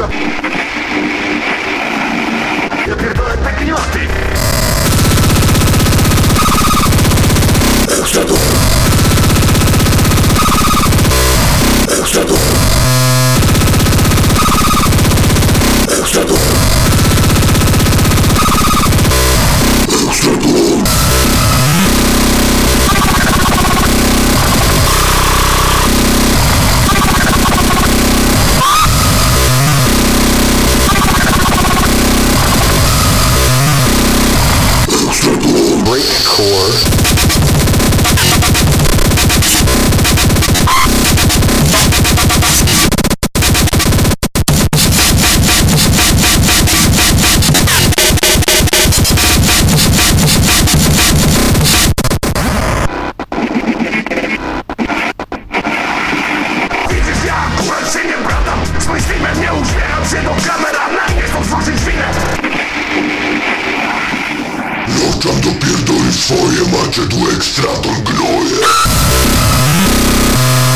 Słucham. Ja pierdolę te gniaty. Wszedł. Wszedł. Wszedł. Wszedł. Breakcore. Widzisz, ja akurat się nie bradam. Z moim filmem nie uśmiecham się do kamera. Na mnie otworzyć winę. No tam dopierdoli swoje, macie tu ekstrator gnoje.